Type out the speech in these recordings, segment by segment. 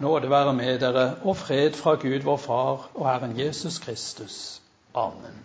Nåde være med dere, og fred fra Gud vår Far og Herren Jesus Kristus. Amen.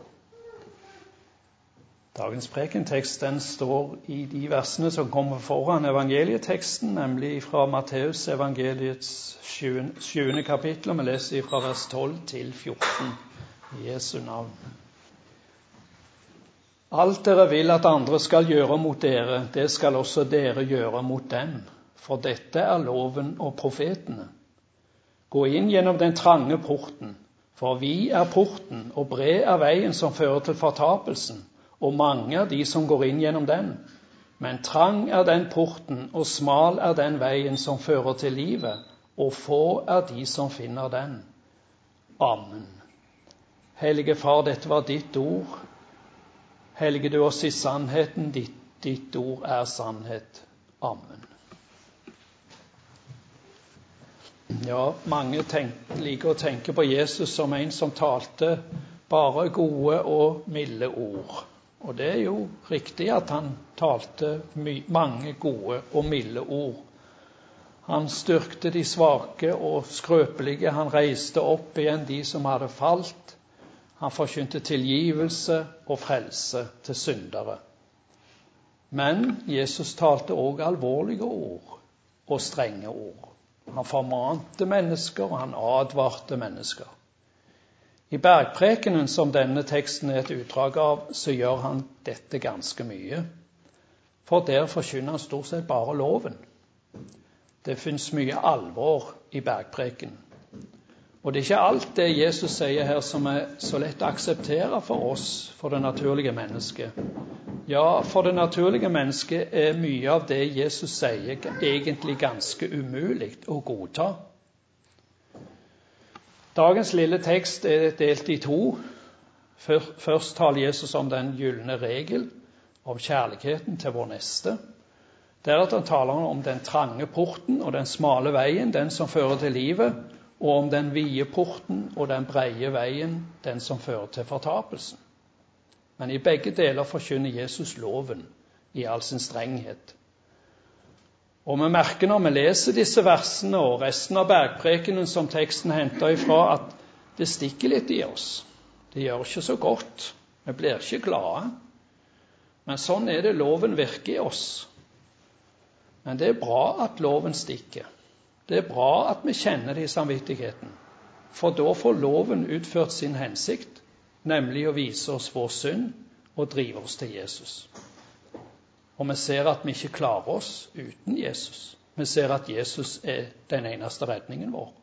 Dagens prekentekst den står i de versene som kommer foran evangelieteksten, nemlig fra Matteus evangeliets 7. kapittel, og vi leser fra vers 12 til 14 i Jesu navn. Alt dere vil at andre skal gjøre mot dere, det skal også dere gjøre mot dem. For dette er loven og profetene. Gå inn gjennom den trange porten, for vi er porten, og bred er veien som fører til fortapelsen, og mange er de som går inn gjennom den. Men trang er den porten, og smal er den veien som fører til livet, og få er de som finner den. Amen. Hellige Far, dette var ditt ord. Hellige du oss i sannheten, ditt ord er sannhet. Amen. Ja, mange liker å tenke på Jesus som en som talte bare gode og milde ord. Og det er jo riktig at han talte mange gode og milde ord. Han styrkte de svake og skrøpelige, han reiste opp igjen de som hadde falt. Han forkynte tilgivelse og frelse til syndere. Men Jesus talte også alvorlige ord og strenge ord. Han formante mennesker, og han advarte mennesker. I bergprekenen, som denne teksten er et utdrag av, så gjør han dette ganske mye. For der forkynner han stort sett bare loven. Det finnes mye alvor i bergprekenen. Og det er ikke alt det Jesus sier her som er så lett å akseptere for oss, for det naturlige mennesket. Ja, for det naturlige mennesket er mye av det Jesus sier egentlig ganske umulig å godta. Dagens lille tekst er delt i to. Først taler Jesus om den gyllene regel, om kjærligheten til vår neste. Deretter taler han om den trange porten og den smale veien, den som fører til livet, og om den vide porten og den breie veien, den som fører til fortapelsen. Men i begge deler forkynner Jesus loven i all sin strenghet. Og vi merker når vi leser disse versene og resten av bergprekenen som teksten henter ifra, at det stikker litt i oss. Det gjør ikke så godt. Vi blir ikke glade. Men sånn er det loven virker i oss. Men det er bra at loven stikker. Det er bra at vi kjenner det i samvittigheten, for da får loven utført sin hensikt, nemlig å vise oss vår synd og drive oss til Jesus. Og vi ser at vi ikke klarer oss uten Jesus. Vi ser at Jesus er den eneste redningen vår.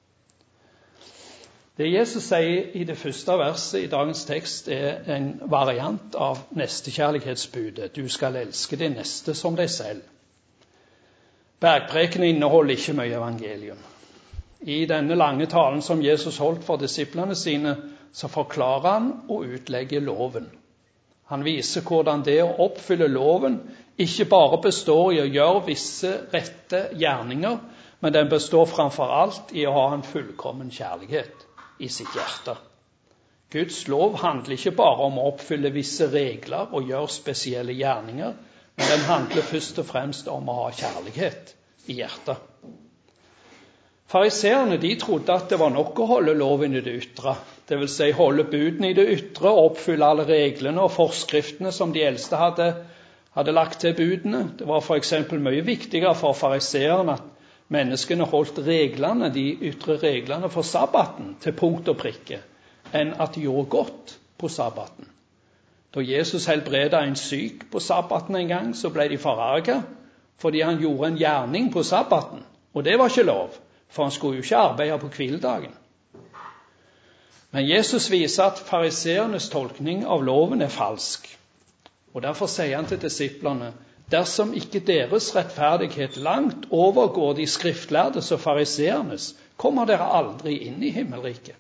Det Jesus sier i det første verset i dagens tekst er en variant av nestekjærlighetsbudet. Du skal elske din neste som deg selv. Bergprekenen inneholder ikke mye evangelium. I denne lange talen som Jesus holdt for disiplene sine, så forklarer han og utlegger loven. Han viser hvordan det å oppfylle loven ikke bare består i å gjøre visse rette gjerninger, men den består framfor alt i å ha en fullkommen kjærlighet i sitt hjerte. Guds lov handler ikke bare om å oppfylle visse regler og gjøre spesielle gjerninger, men den handler først og fremst om å ha kjærlighet i hjertet. Fariseerne de trodde at det var nok å holde loven i det ytre, det vil si holde budene i det ytre og oppfylle alle reglene og forskriftene som de eldste hadde lagt til budene. Det var for eksempel mye viktigere for fariseerne at menneskene holdt reglene, de ytre reglene for sabbaten til punkt og prikke, enn at de gjorde godt på sabbaten. Da Jesus helbredet en syk på sabbaten en gang, så ble de forarget, fordi han gjorde en gjerning på sabbaten. Og det var ikke lov, for han skulle jo ikke arbeide på hviledagen. Men Jesus viser at fariseernes tolkning av loven er falsk. Og derfor sier han til disiplene, dersom ikke deres rettferdighet langt overgår de skriftlærdes og fariseernes, kommer dere aldri inn i himmelriket.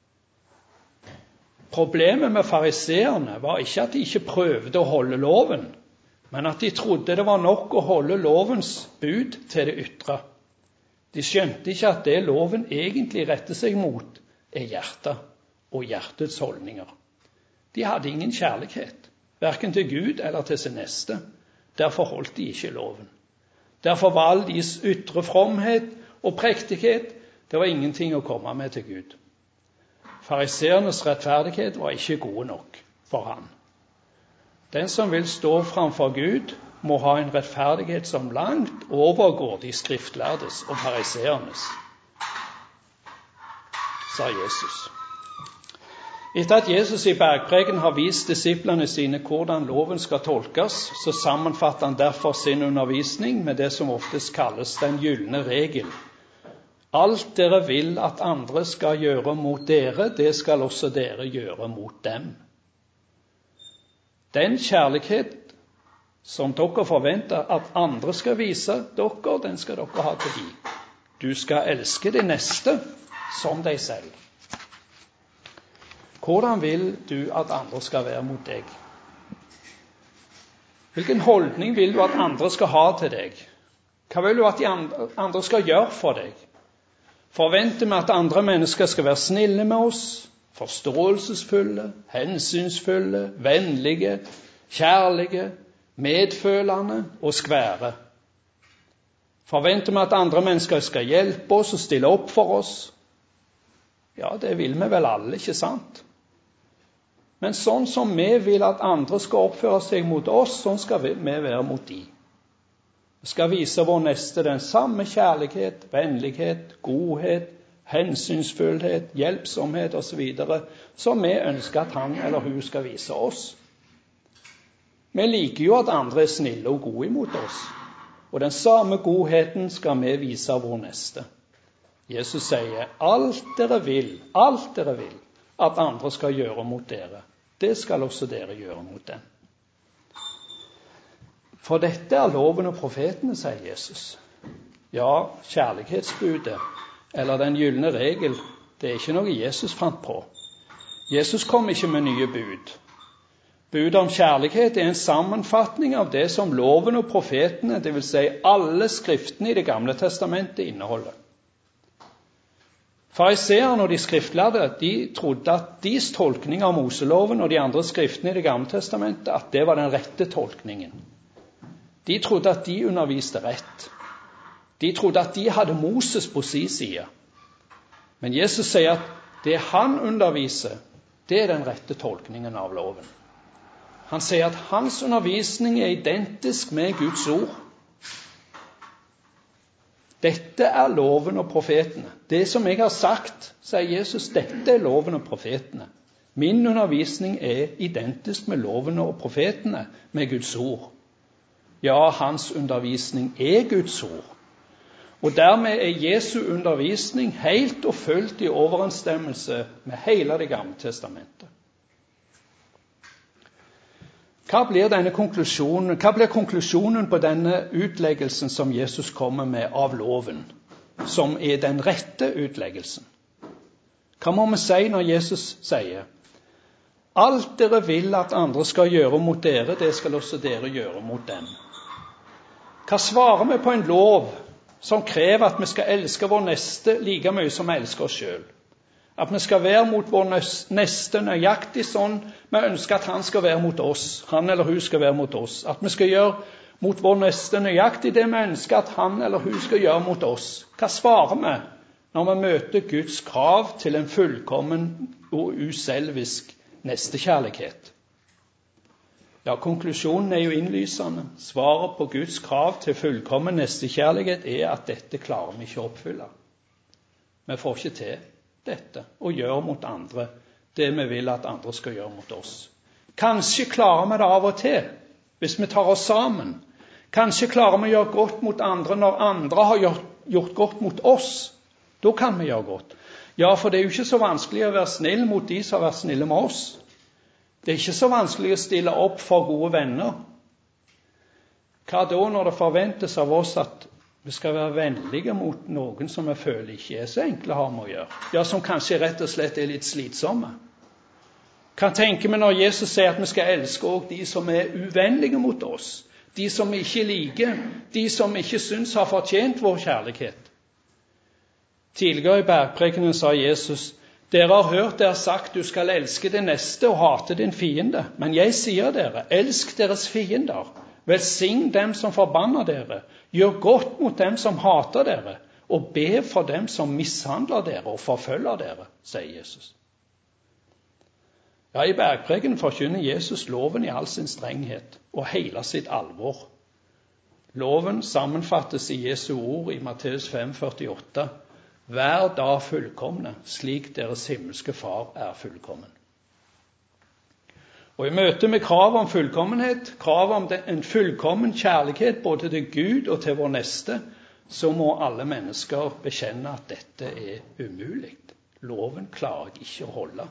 Problemet med fariseerne var ikke at de ikke prøvde å holde loven, men at de trodde det var nok å holde lovens bud til det ytre. De skjønte ikke at det loven egentlig retter seg mot er hjertet og hjertets holdninger. De hadde ingen kjærlighet, hverken til Gud eller til sin neste. Derfor holdt de ikke loven. Derfor var all deres ytre fromhet og prektighet, det var ingenting å komme med til Gud. Fariseernes rettferdighet var ikke god nok for han. Den som vil stå framfor Gud, må ha en rettferdighet som langt overgår de skriftlærdes og fariseernes, sa Jesus. Etter at Jesus i bergpreken har vist disiplene sine hvordan loven skal tolkes, så sammenfatter han derfor sin undervisning med det som oftest kalles den gyllene regel. Alt dere vil at andre skal gjøre mot dere, det skal også dere gjøre mot dem. Den kjærlighet som dere forventer at andre skal vise dere, den skal dere ha til dem. Du skal elske de neste som deg selv. Hvordan vil du at andre skal være mot deg? Hvilken holdning vil du at andre skal ha til deg? Hva vil du at de andre skal gjøre for deg? Forventer vi at andre mennesker skal være snille med oss, forståelsesfulle, hensynsfulle, vennlige, kjærlige, medfølende og skvære? Forventer vi at andre mennesker skal hjelpe oss og stille opp for oss? Ja, det vil vi vel alle, ikke sant? Men sånn som vi vil at andre skal oppføre seg mot oss, sånn skal vi være mot de. Vi skal vise vår neste den samme kjærlighet, vennlighet, godhet, hensynsfullhet, hjelpsomhet osv. som vi ønsker at han eller hun skal vise oss. Vi liker jo at andre er snille og gode imot oss, og den samme godheten skal vi vise vår neste. Jesus sier, alt dere vil at andre skal gjøre mot dere, det skal også dere gjøre mot dem. For dette er loven og profetene, sier Jesus. Ja, kjærlighetsbudet, eller den gyllene regel, det er ikke noe Jesus fant på. Jesus kom ikke med nye bud. Budet om kjærlighet er en sammenfatning av det som loven og profetene, det vil si alle skriftene i det gamle testamentet, inneholder. Fariseerne og de skriftlærde, de trodde at deres tolkning av Moseloven og de andre skriftene i det gamle testamentet, at det var den rette tolkningen. De trodde at de underviste rett. De trodde at de hadde Moses på sin side. Men Jesus sier at det han underviser, det er den rette tolkningen av loven. Han sier at hans undervisning er identisk med Guds ord. Dette er loven og profetene. Det som jeg har sagt, sier Jesus, dette er loven og profetene. Min undervisning er identisk med loven og profetene, med Guds ord. Ja, hans undervisning er Guds ord. Og dermed er Jesu undervisning helt og fullt i overensstemmelse med hele det gamle testamentet. Hva blir konklusjonen på denne utleggelsen som Jesus kommer med av loven, som er den rette utleggelsen? Hva må vi si når Jesus sier, alt dere vil at andre skal gjøre mot dere, det skal også dere gjøre mot dem? Hva svarer vi på en lov som krever at vi skal elske vår neste like mye som vi elsker oss selv? At vi skal være mot vår neste nøyaktig sånn vi ønsker at han skal være mot oss, han eller hun skal være mot oss. At vi skal gjøre mot vår neste nøyaktig det vi ønsker at han eller hun skal gjøre mot oss. Hva svarer vi når vi møter Guds krav til en fullkommen og uselvisk nestekjærlighet? Ja, konklusjonen er jo innlysende. Svaret på Guds krav til fullkommen nestekjærlighet er at dette klarer vi ikke å oppfylle. Vi får ikke til dette og gjøre mot andre det vi vil at andre skal gjøre mot oss. Kanskje klarer vi det av og til, hvis vi tar oss sammen. Kanskje klarer vi å gjøre godt mot andre når andre har gjort godt mot oss. Da kan vi gjøre godt. Ja, for det er jo ikke så vanskelig å være snill mot de som har vært snille med oss. Det er ikke så vanskelig å stille opp for gode venner. Hva da når det forventes av oss at vi skal være vennlige mot noen som vi føler ikke er så enkle å ha med å gjøre? Ja, som kanskje rett og slett er litt slitsomme. Hva tenker vi når Jesus sier at vi skal elske også de som er uvennlige mot oss? De som vi ikke liker, de som vi ikke synes har fortjent vår kjærlighet. Tidligere i bergprekenen sa Jesus, dere har hørt dere sagt du skal elske din neste og hate din fiende. Men jeg sier dere, elsk deres fiender. Velsign dem som forbanner dere. Gjør godt mot dem som hater dere. og be for dem som mishandler dere og forfølger dere, sier Jesus. Ja, i bergprekenen forkynner Jesus loven i all sin strenghet og hele sitt alvor. Loven sammenfattes i Jesu ord i Matteus 5,48. Vær da fullkomne, slik deres himmelske far er fullkommen. Og i møte med krav om fullkommenhet, krav om en fullkommen kjærlighet både til Gud og til vår neste, så må alle mennesker bekjenne at dette er umulig. Loven klarer jeg ikke å holde.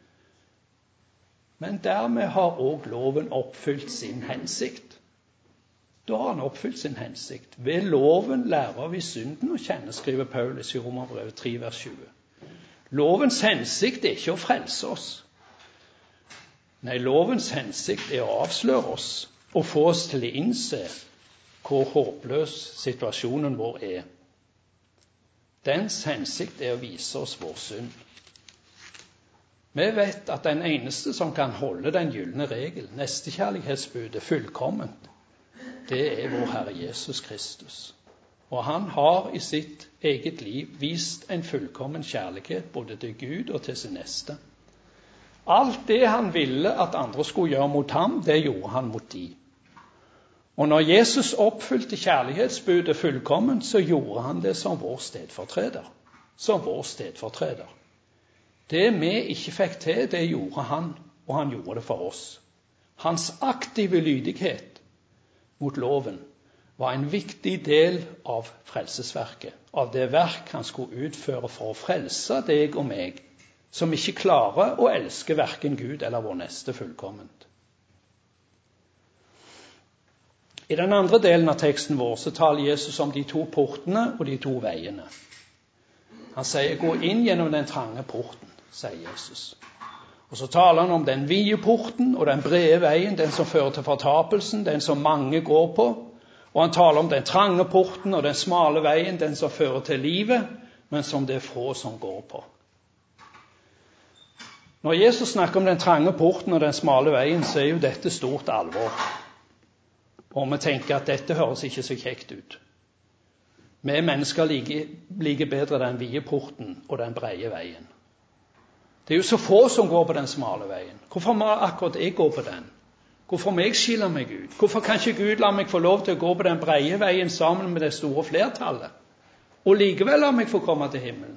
Men dermed har også loven oppfylt sin hensikt. Da har han oppfylt sin hensikt. Ved loven lærer vi synden å kjenne, skriver Paulus i Romerbrevet 3, vers 20. Lovens hensikt er ikke å frelse oss. Nei, lovens hensikt er å avsløre oss og få oss til å innse hvor håpløs situasjonen vår er. Dens hensikt er å vise oss vår synd. Vi vet at den eneste som kan holde den gyllene regel, nestekjærlighetsbudet, fullkomment, det er vår Herre Jesus Kristus. Og han har i sitt eget liv vist en fullkommen kjærlighet både til Gud og til sin neste. Alt det han ville at andre skulle gjøre mot ham, det gjorde han mot de. Og når Jesus oppfylte kjærlighetsbudet fullkomment, så gjorde han det som vår stedfortreder. Som vår stedfortreder. Det vi ikke fikk til, det gjorde han, og han gjorde det for oss. Hans aktive lydighet mot loven var en viktig del av frelsesverket, av det verk han skulle utføre for å frelse deg og meg, som ikke klarer å elske hverken Gud eller vår neste fullkomment. I den andre delen av teksten vår så taler Jesus om de to portene og de to veiene. Han sier, gå inn gjennom den trange porten, sier Jesus. Og så taler han om den vide porten og den brede veien, den som fører til fortapelsen, den som mange går på. Og han taler om den trange porten og den smale veien, den som fører til livet, men som det er få som går på. Når Jesus snakker om den trange porten og den smale veien, så er jo dette stort alvor. Og vi tenker at dette høres ikke så kjekt ut. Vi mennesker liker bedre den vide porten og den brede veien. Det er jo så få som går på den smale veien. Hvorfor må akkurat jeg gå på den? Hvorfor må jeg skille meg ut? Hvorfor kan ikke Gud la meg få lov til å gå på den brede veien sammen med det store flertallet? Og likevel la meg få komme til himmelen?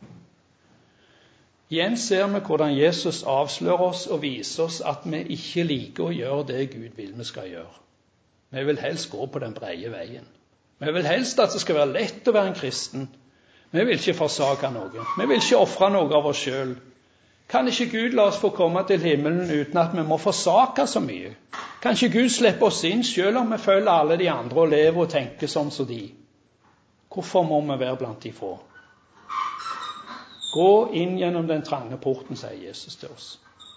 Igjen ser vi hvordan Jesus avslører oss og viser oss at vi ikke liker å gjøre det Gud vil vi skal gjøre. Vi vil helst gå på den brede veien. Vi vil helst at det skal være lett å være en kristen. Vi vil ikke forsake noe. Vi vil ikke offre noe av oss selv. Kan ikke Gud la oss få komme til himmelen uten at vi må forsake så mye? Kan ikke Gud slippe oss inn selv om vi følger alle de andre og lever og tenker sånn som de? Hvorfor må vi være blant de få? Gå inn gjennom den trange porten, sier Jesus til oss.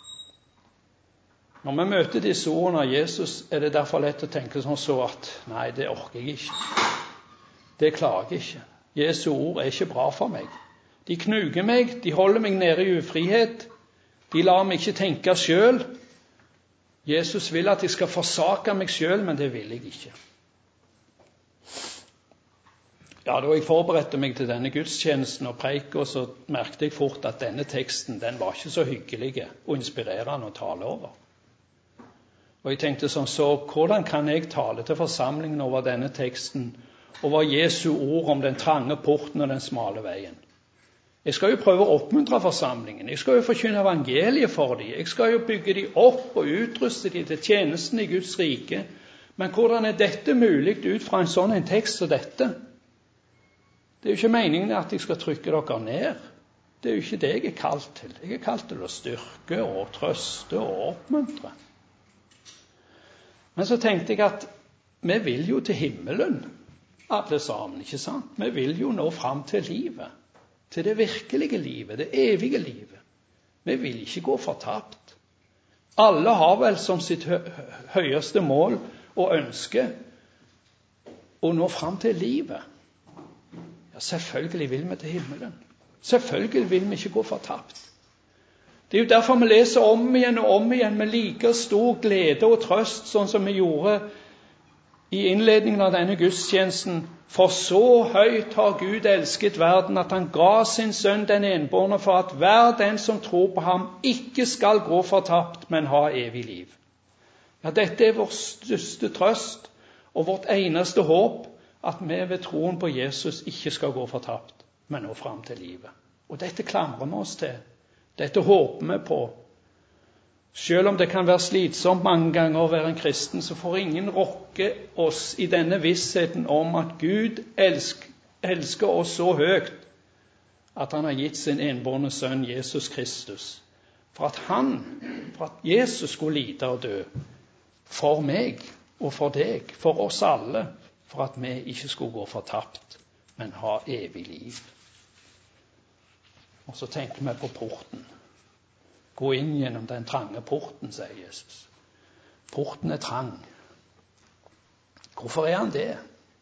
Når vi møter disse ordene av Jesus, er det derfor lett å tenke sånn så at nei, det orker jeg ikke. Det klarer jeg ikke. Jesu ord er ikke bra for meg. De knuger meg, de holder meg nede i ufrihet, de lar meg ikke tenke selv. Jesus vil at jeg skal forsake meg selv, men det vil jeg ikke. Ja, da jeg forberedte meg til denne gudstjenesten og preika, så merket jeg fort at denne teksten, den var ikke så hyggelig og inspirerende å tale over. Og jeg tenkte sånn, så hvordan kan jeg tale til forsamlingen over denne teksten, over Jesu ord om den trange porten og den smale veien? Jeg skal jo prøve å oppmuntre forsamlingen. Jeg skal jo forkynne evangeliet for dem. Jeg skal jo bygge dem opp og utruste dem til tjenesten i Guds rike. Men hvordan er dette mulig ut fra en sånn en tekst som dette? Det er jo ikke meningen at jeg skal trykke dere ned. Det er jo ikke det jeg er kalt til. Jeg er kalt til å styrke og trøste og oppmuntre. Men så tenkte jeg at vi vil jo til himmelen, alle sammen, ikke sant? Vi vil jo nå fram til livet. Til det virkelige livet, det evige livet. Vi vil ikke gå fortapt. Alle har vel som sitt høyeste mål og ønske å nå fram til livet. Ja, selvfølgelig vil vi til himmelen. Selvfølgelig vil vi ikke gå fortapt. Det er jo derfor vi leser om igjen og om igjen med like stor glede og trøst, sånn som vi gjorde i innledningen av denne gudstjenesten, for så høyt har Gud elsket verden at han ga sin sønn den enbårne for at hver den som tror på ham ikke skal gå fortapt, men ha evig liv. Ja, dette er vår største trøst og vårt eneste håp, at vi ved troen på Jesus ikke skal gå fortapt, men nå frem til livet. Og dette klamrer vi oss til. Dette håper vi på. Selv om det kan være slitsomt mange ganger å være en kristen, så får ingen rokke oss i denne vissheten om at Gud elsker oss så høyt at han har gitt sin enbårne sønn Jesus Kristus, for at Jesus skulle lide og dø for meg og for deg, for oss alle, for at vi ikke skulle gå fortapt, men ha evig liv. Og så tenker vi på porten. Gå inn gjennom den trange porten, sier Jesus. Porten er trang. Hvorfor er han det?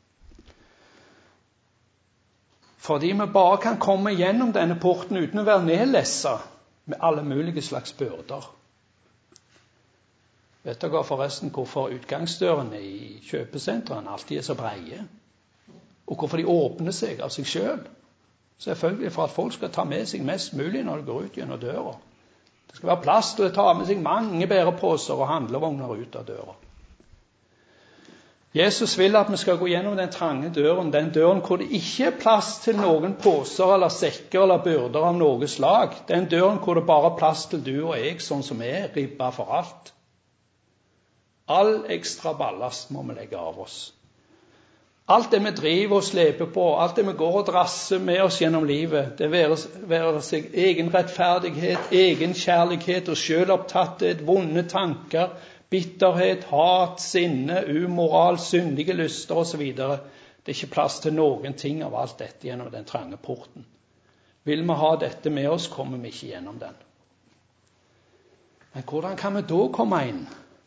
Fordi vi bare kan komme gjennom denne porten uten å være nedlesset med alle mulige slags byrder. Vet dere forresten hvorfor utgangsdørene i kjøpesentrene alltid er så breie? Og hvorfor de åpner seg av seg selv? Selvfølgelig for at folk skal ta med seg mest mulig når de går ut gjennom døra. Det skal være plass til å ta med seg mange bæreposer og handlevogner ut av døra. Jesus vil at vi skal gå gjennom den trange døren, den døren hvor det ikke er plass til noen poser eller sekker eller byrder av noe slag. Den døren hvor det bare er plass til du og jeg, sånn som er, ribba for alt. All ekstra ballast må vi legge av oss. Alt det vi driver og sleper på, alt det vi går og drasser med oss gjennom livet, det være seg egen rettferdighet, egen kjærlighet og selvopptatthet, vonde tanker, bitterhet, hat, sinne, umoral, syndige lyster osv. Det er ikke plass til noen ting av alt dette gjennom den trange porten. Vil vi ha dette med oss, kommer vi ikke gjennom den. Men hvordan kan vi da komme inn?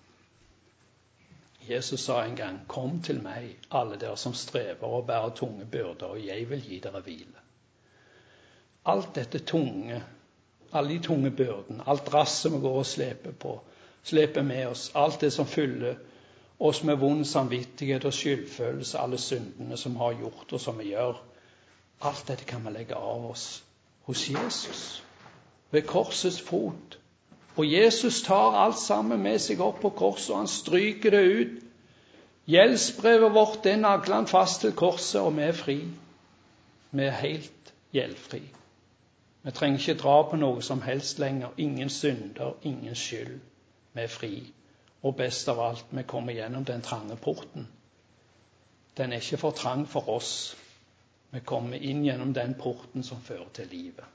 Jesus sa en gang, kom til meg, alle dere som strever og bærer tunge byrder, og jeg vil gi dere hvile. Alt dette tunge, alle de tunge byrdene, alt rasset vi går og sleper med oss, alt det som fyller oss med vond samvittighet og skyldfølelse, alle syndene som har gjort og som vi gjør, alt dette kan vi legge av oss hos Jesus, ved korsets fot. Og Jesus tar alt sammen med seg opp på korset, og han stryker det ut. Gjeldsbrevet vårt, det nagler han fast til korset, og vi er fri. Vi er helt gjeldfri. Vi trenger ikke dra på noe som helst lenger. Ingen synder, ingen skyld. Vi er fri. Og best av alt, vi kommer gjennom den trange porten. Den er ikke for trang for oss. Vi kommer inn gjennom den porten som fører til livet.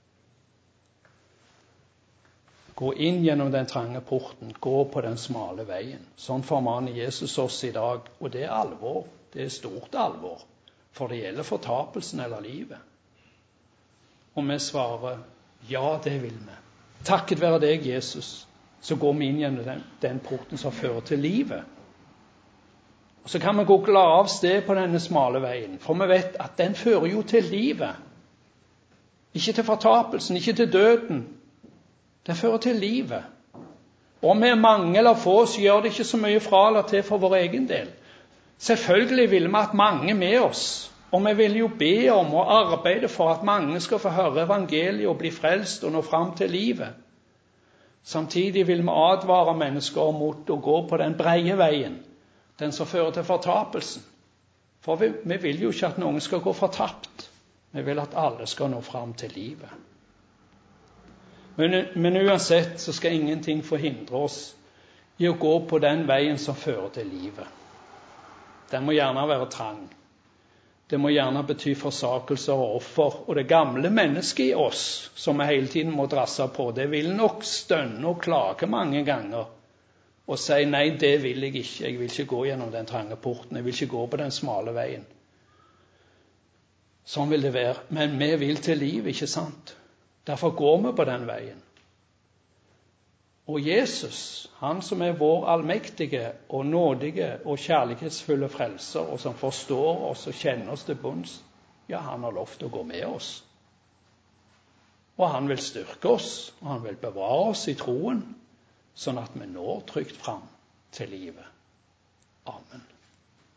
Gå inn gjennom den trange porten, gå på den smale veien. Sånn formaner Jesus oss i dag, og det er alvor, det er stort alvor, for det gjelder fortapelsen eller livet. Og vi svarer, ja, det vil vi. Takket være deg, Jesus, så går vi inn gjennom den porten som fører til livet. Og så kan vi gå glad av sted på denne smale veien, for vi vet at den fører jo til livet. Ikke til fortapelsen, ikke til døden. Det fører til livet. Om vi er mange eller få, så gjør det ikke så mye fra eller til for vår egen del. Selvfølgelig vil vi at mange med oss, og vi vil jo be om og arbeide for at mange skal få høre evangeliet og bli frelst og nå frem til livet. Samtidig vil vi advare mennesker mot å gå på den breie veien, den som fører til fortapelsen. For vi vil jo ikke at noen skal gå fortapt. Vi vil at alle skal nå frem til livet. Men uansett så skal ingenting forhindre oss i å gå på den veien som fører til livet. Den må gjerne være trang. Det må gjerne bety forsakelser og offer. Og det gamle mennesket i oss, som vi hele tiden må drasse på, det vil nok stønne og klage mange ganger og si, nei, det vil jeg ikke. Jeg vil ikke gå gjennom den trange porten. Jeg vil ikke gå på den smale veien. Sånn vil det være. Men vi vil til liv, ikke sant? Derfor går vi på den veien. Og Jesus, han som er vår allmektige og nådige og kjærlighetsfulle frelser, og som forstår oss og kjenner oss til bunns, ja, han har lov til å gå med oss. Og han vil styrke oss, og han vil bevare oss i troen, sånn at vi når trygt frem til livet. Amen.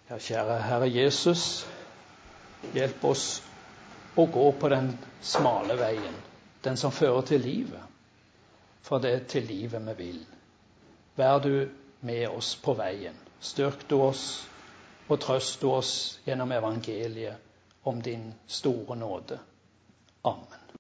Ja, kjære Herre Jesus, hjelp oss å gå på den smale veien, den som fører til livet. For det er til livet vi vil. Vær du med oss på veien. Styrk du oss og trøst du oss gjennom evangeliet om din store nåde. Amen.